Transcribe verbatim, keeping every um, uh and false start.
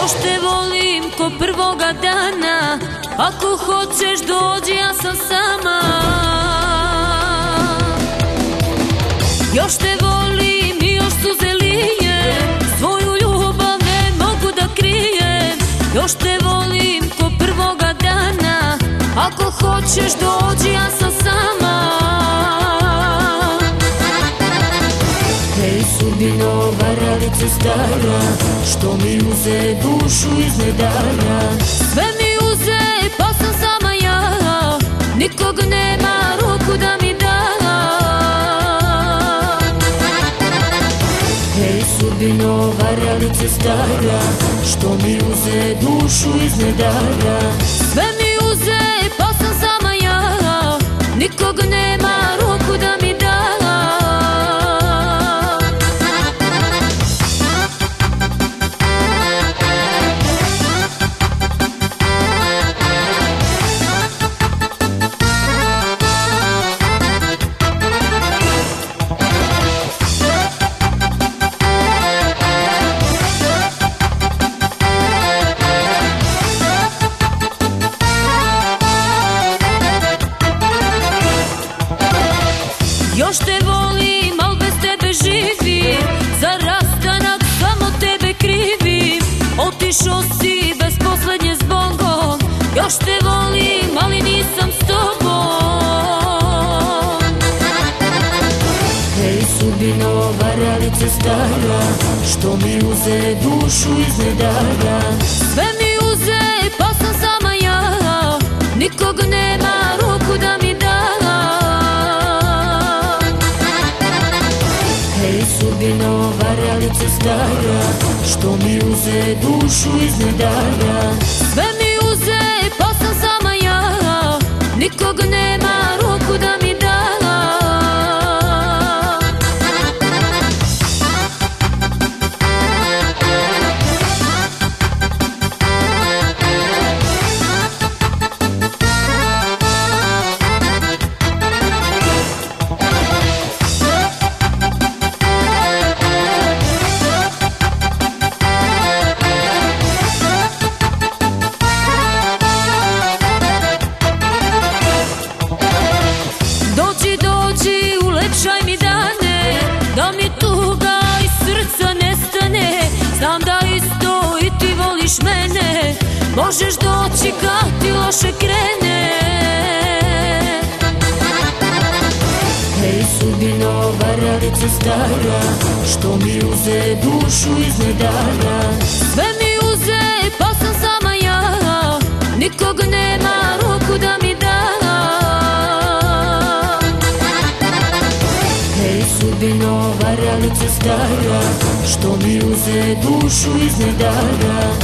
Još te volim ko prvoga dana, ako hoćeš dođi, ja sam sama. Još te volim i još suze lijem, svoju ljubav ne mogu da krijem. Još te volim ko prvoga dana, ako hoćeš dođi, ja sam sama. Hej sudbino, varalice stara, što mi uze dušu iz nedara. Sve mi uze, pa sam sama ja, nikog nema ruku da mi da. Hej sudbino, varalice stara, što mi uze dušu iz nedara. Sve mi uze, pa sam sama ja, nikog nema ruku da mi da. Još te volim, al bez tebe živim, za rastanak samo tebe krivim. Otišao si bez poslednje zbogom, još te volim, ali nisam s tobom. Hej sudbino, varalice stara, što mi uze dušu iz nedara. Sve mi uze, pa sam sama ja, nikog nema ruku da mi da. Hej sudbino, varalice stara, što mi uze dušu iz nedara. Sve mi uze, pa sam sama ja, nikog nema ruku da mi da. Dođi, dođi, ulepšaj mi dane, da mi tuga iz srca nestane. Znam da isto i ti voliš mene, možeš doći kad ti loše krene. Hej sudbino, varalice stara, što mi uze dušu iz nedara. Sve mi uze, pa sam sama ja, nikog nema ruku da mi da. Hej sudbino, varalice stara, što mi uze dušu iz nedara.